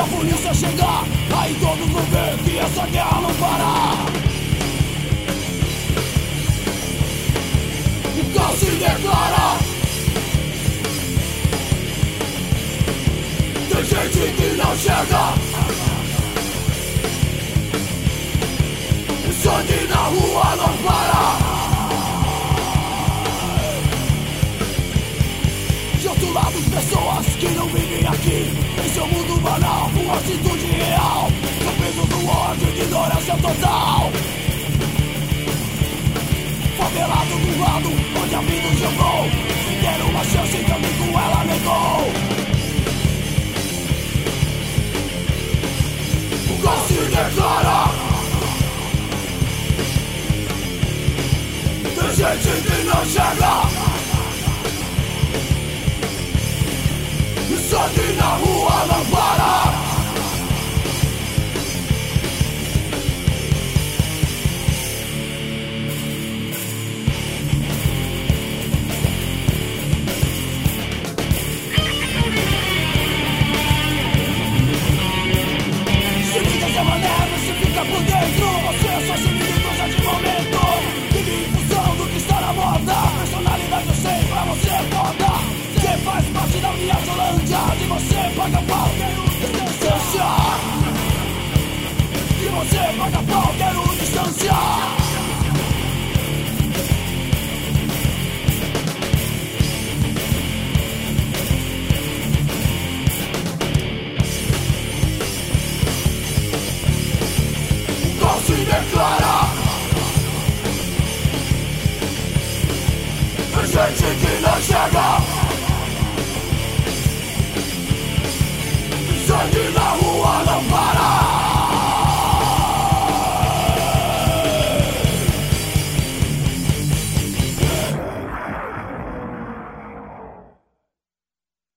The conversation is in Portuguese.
a polícia chegar, aí todos vão ver que essa guerra não para. O caos se declara. Tem gente que não chega. O sangue na rua não para. De outro lado, pessoas que não vivem aqui em seu mundo banal, com atitude real, são presos do ódio e ignorância total. Favelado do lado onde a vida os jogou, se deram uma chance também com ela negou. O caos se declara. Tem gente que não chega. O sangue na rua não para.